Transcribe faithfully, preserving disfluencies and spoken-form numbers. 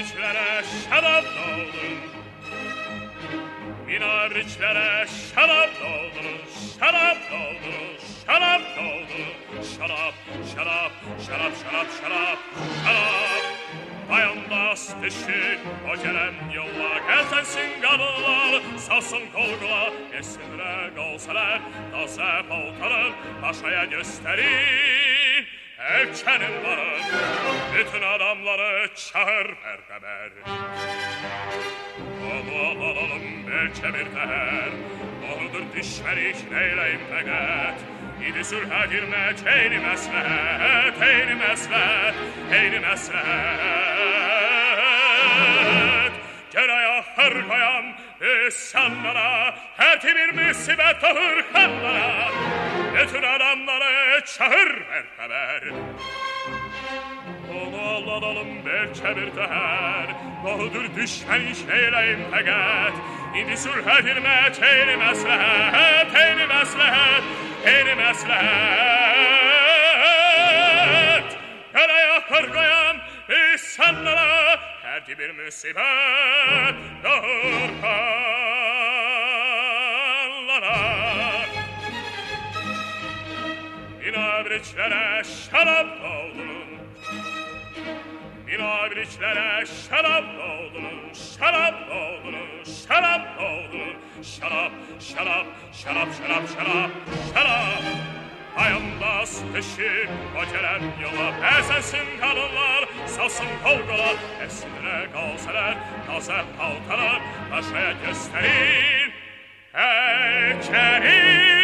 Minabriçlere şarap doldurun. Minabriçlere şarap doldurun. Şarap doldurun. Şarap doldurun. Şarap, şarap, şarap, şarap, şarap, şarap. Ayağımda düşün, o gelen yollar, gelsensin kadınlar, salsın kolgular, esinre kalsalar, dalsa paltarın, paşaya gösterin. Erkenim varım, bütün adamları çağır berber. Onu alalım belki bir değer, onudur düşmelik neyleyim fakat. İdi sülhe girmek eyni meslehet, eyni meslehet, eyni meslehet. Geraya hır koyan insanlara, her bir musibet ahır kanlara, bütün adamları çağır ver haber. Onu alalım belki bir değer, onudur düşmen iş neyleyim fakat. İdi sülhe girmek eyni meslehet, eyni meslehet, eyni meslehet. Karaya kargayan insanlara, her bir musibet doğur kanlara. Minabriçlere şarap doldurun. Minabriçlere şarap doldurun. Şarap doldurun. Şarap doldurun. Şarap, şarap, şarap, şarap, şarap, şarap. Ayağımda sıkışık o gelen yola, esensin kadınlar, salsın kolgular, esindire kalsalar, kalsa paltalar, başaya gösterin. Erkeğin